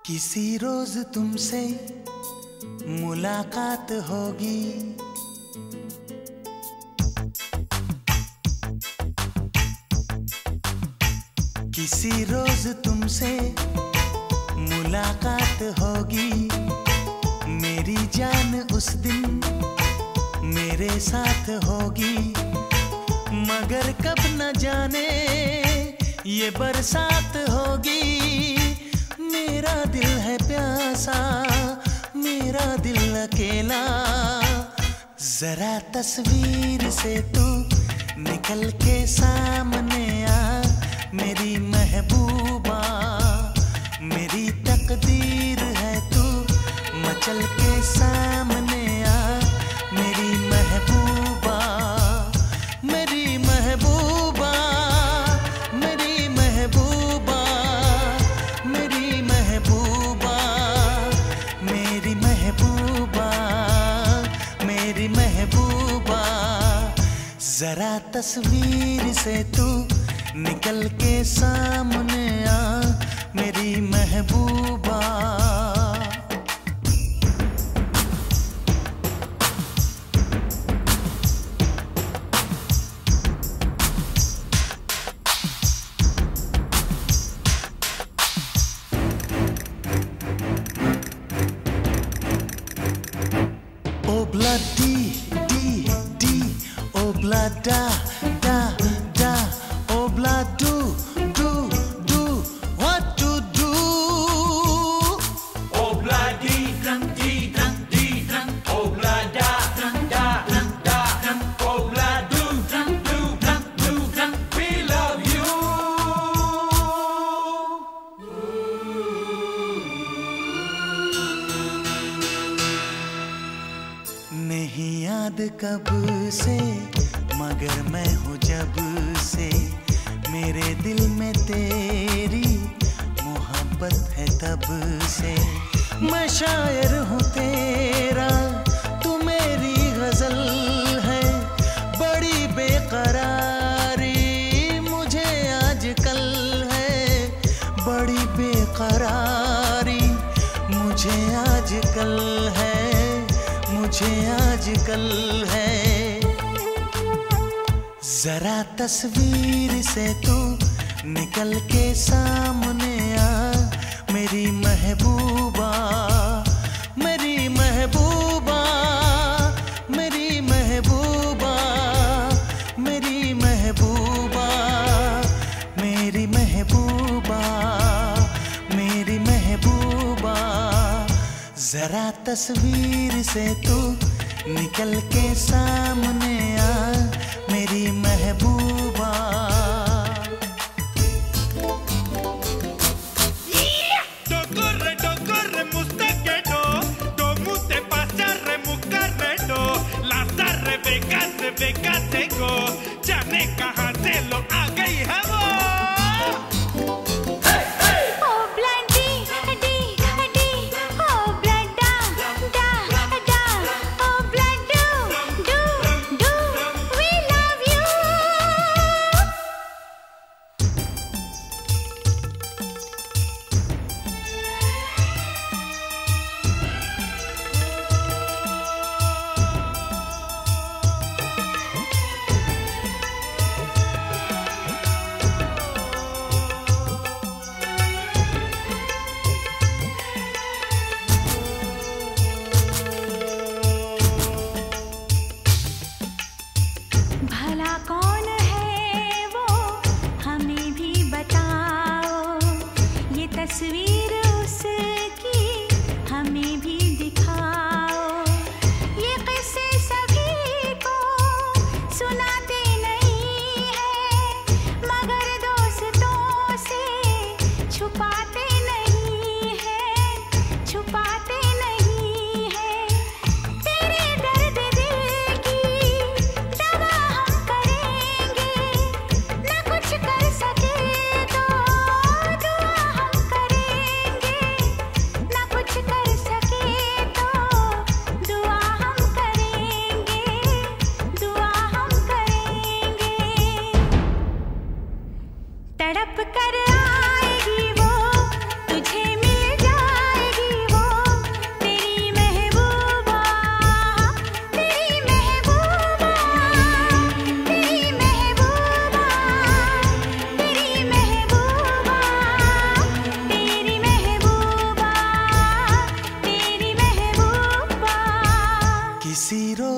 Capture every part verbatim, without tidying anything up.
किसी रोज तुमसे मुलाकात होगी, किसी रोज तुमसे मुलाकात होगी। मेरी जान उस दिन मेरे साथ होगी, मगर कब न जाने ये बरसात होगी। मेरा दिल है प्यासा, मेरा दिल अकेला, जरा तस्वीर से तू निकल के सामने आ। मेरी महबूबा, मेरी तकदीर है तू मचल के सामने आ। मेरी महबूबा, मेरी महबूबा, मेरी महबूबा, मेरी महबूबा, मेरी महबूबा, मेरी महबूबा, जरा तस्वीर से तू निकल के सामने आ। मेरी महबूबा, Obla di di di, obla da da da, obla do do do, what to do? Obla di dran di dran di dran, obla da dran da dran da dran, obla do dran do dran do dran. We love you. नहीं याद कब से, मगर मैं हूँ जब से, मेरे दिल में तेरी मोहब्बत है तब से। मैं शायर हूँ तेरा, तू मेरी गजल है, बड़ी बेकरारी मुझे आजकल है, बड़ी बेकरारी मुझे आजकल है, मुझे आजकल है। जरा तस्वीर से तू निकल के सामने आ। मेरी महबूबा, मेरी महबूबा, मेरी महबूबा, मेरी महबूबा, मेरी महबूबा, मेरी महबूबा, जरा तस्वीर से तू निकल के सामने आ। मेरी महबूबा, Corre, corre, mustaquero, como te pasa, remucarredo, las arrebecas, rebecas, seco, ya ne kahan se lo a gayi hai wo.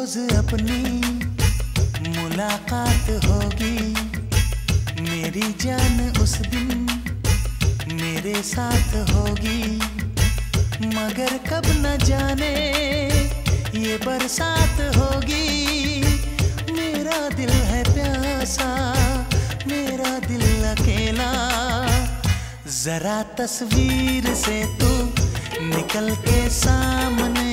रोज अपनी मुलाकात होगी, मेरी जान उस दिन मेरे साथ होगी। मगर कब न जाने ये बरसात होगी। मेरा दिल है प्यासा, मेरा दिल अकेला। जरा तस्वीर से तू निकल के सामने